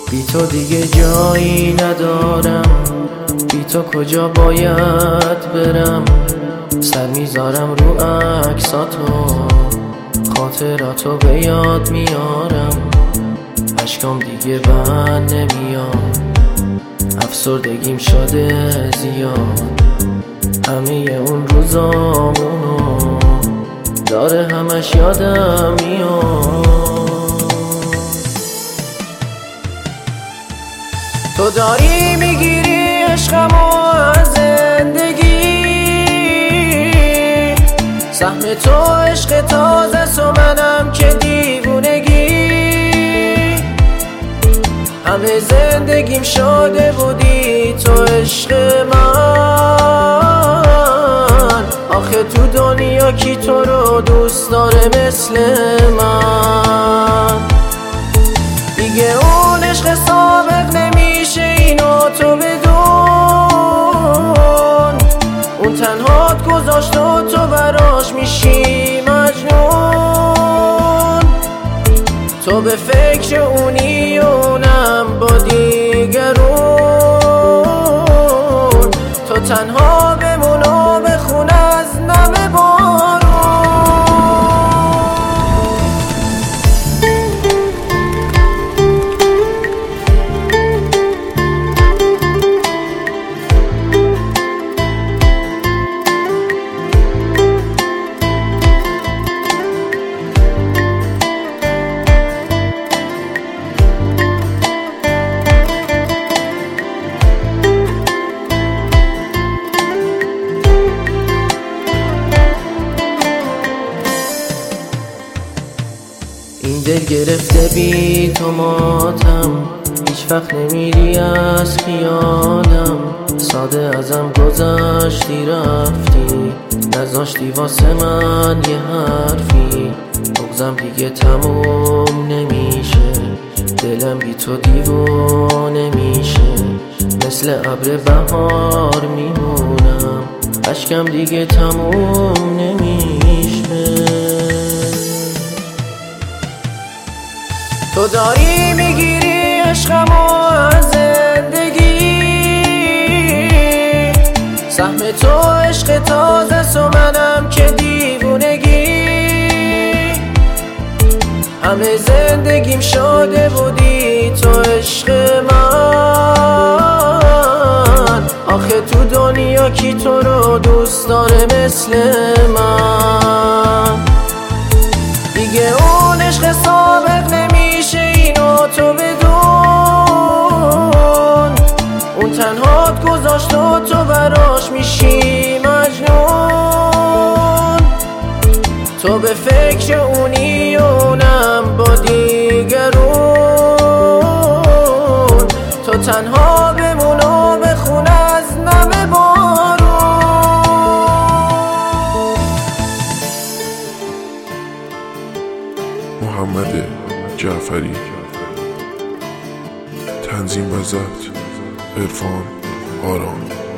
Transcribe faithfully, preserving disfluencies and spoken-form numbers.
بی تو دیگه جایی ندارم، بی تو کجا باید برم. سر میذارم رو عکساتو، خاطراتو به یاد میارم. اشکام دیگه بند نمیاد، افسردگیم شده زیاد. همه اون روزامونو داره همش یادم میاد. تو داری میگیری عشقمو از زندگی، سهم تو عشق تازه سو منم که دیوونگی. همه زندگیم شده بودی تو عشق من. آخه تو دنیا کی تو رو دوست داره مثل من؟ دیگه اون عشق سابق نمیشه، اینو تو بدون. اون تنهات گذاشت و تو براش میشی مجنون. تو به فکر اونی و اونم با دیگرون. تو تنها بمون و بخون از نم بارون. این دل گرفته بی تو ماتم، هیچ وقت نمیری از خیالم. ساده ازم گذشتی رفتی، نذاشتی واسه من یه حرفی. بغضم دیگه تموم نمیشه، دلم بی تو دیوونه میشه. مثل ابر بهار میمونم، اشکم دیگه تموم نمیشه. تو داری میگیری عشقمو از زندگی، سهم تو عشق تازه سو منم که دیوونگی. همه زندگیم شده بودی تو عشق من. آخه تو دنیا کی تو رو دوست داره مثل من؟ دیگه اون عشق سابق نمیشه، اینو تو بدون. اون تنهات گذاشت و تو براش میشی مجنون. تو به فکر اونی و اونم با دیگرون. تو تنها بمون و بخون از نم بارون. محمد جعفری، تنظیم و ضبط عرفان آرام.